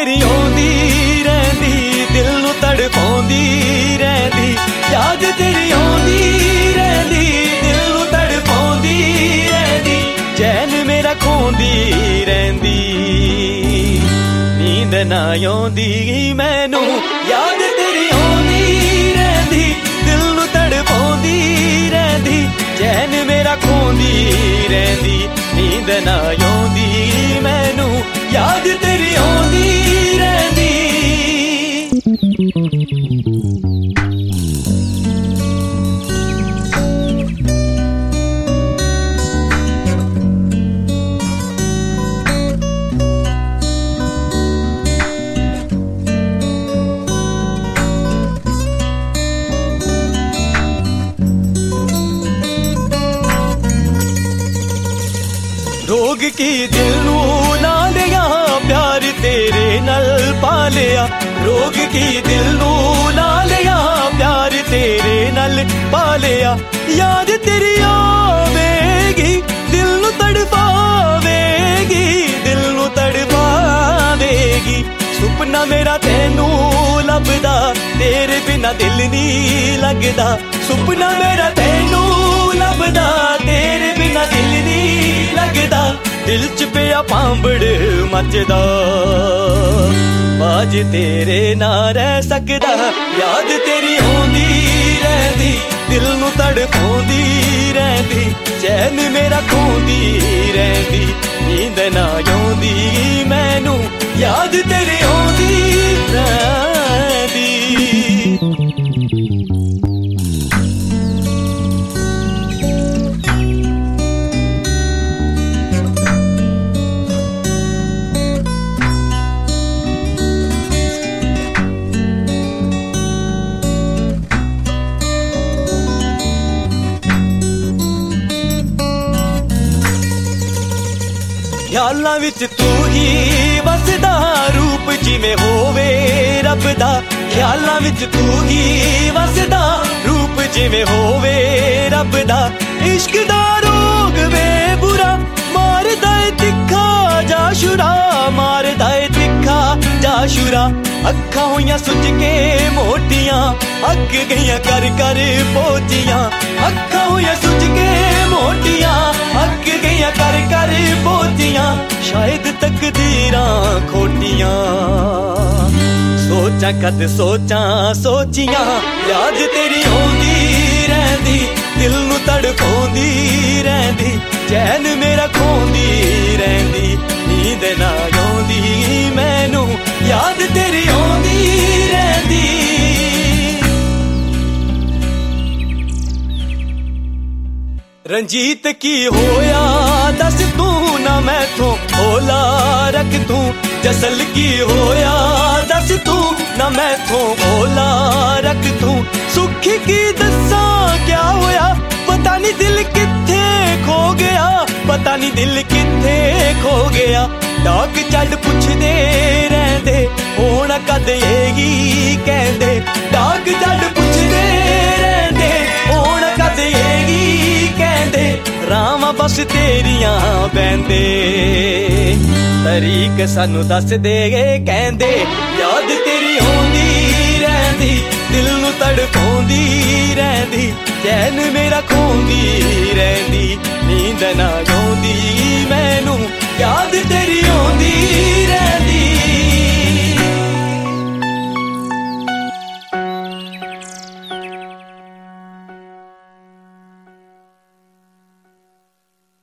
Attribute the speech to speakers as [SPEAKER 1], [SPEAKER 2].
[SPEAKER 1] तेरी आउंदी रहिंदी, दिल नूं तड़पाउंदी रहिंदी। याद तेरी आउंदी रहिंदी, दिल नूं तड़पाउंदी रहिंदी। चैन मेरा खोंदी रहिंदी, नींद ना आउंदी मैनू। याद तेरी आउंदी रहिंदी, दिल नूं तड़पाउंदी रहिंदी। चैन मेरा खोंदी रहिंदी, नींद ना आउंदी मैनू। याद तेरी आउंदी रहिंदी। रोग की दिल नूं ला लिया, प्यार तेरे नल पा लिया। रोग की दिल नूं ला लिया, प्यार तेरे नल पा लिया। याद तेरी आवेगी, दिल नूं तड़पावेगी, दिल नूं तड़पावेगी। सुपना मेरा तैनू लभदा, तेरे बिना दिल नहीं लगदा। सुपना मेरा तैनू लभदा, तेरे बिना दिल नहीं लगदा। दिल च पिया पांबड़ मचदा, बाज तेरे ना रह सकदा। याद तेरी आउंदी रहिंदी, दिल नूं तड़पाउंदी रहिंदी। चैन मेरा खोंदी रहिंदी, नींद ना आउंदी मैनू। याद तेरी आउंदी रहिंदी। ख्यालां विच तू ही वसदा, रूप जिवें होवे रब दा। ख्यालां विच तू ही वसदा, रूप जिवें होवे रब दा। इश्क दा रोग वे बुरा, मारदा ए तिखा जा शुरा, मारदा ए तिखा जा शुरा। अखां होइयां सुज के मोटियां, अग गईयां कर कर पोचियां। अखां होइयां सुज के मोटियां, अग गईयां कर कर पोचियां। शायद तकदीरां खोटियां, सोचां कद सोचां सोचियां। याद तेरी आउंदी रहिंदी, दिल नूं तड़पाउंदी रहिंदी। चैन मेरा खोंदी रहिंदी, नींद ना आउंदी मैनू। याद तेरी आउंदी रहिंदी। रंजीत की होया दस तू, ना मैथों ओला रख तू। जसल की होया दस तू, ना मैथों ओला रख तू। सुखी की दस्सां क्या होया, पता नहीं दिल कित्थे खो गया, पता नहीं दिल कित्थे खो गया। डाक चढ़ पुछदे रहिंदे, होना कद एही कहंदे। डाक चढ़ पुछदे रहिंदे, होना कद एही कहंदे। रावां बस तेरियां बैंदे, तरीक सानू दस दे कहंदे। याद तेरी आउंदी रहिंदी, दिल नूं तड़पाउंदी रहिंदी। चैन मेरा खोंदी रहिंदी, नींद ना आउंदी मैनू। याद तेरी आउंदी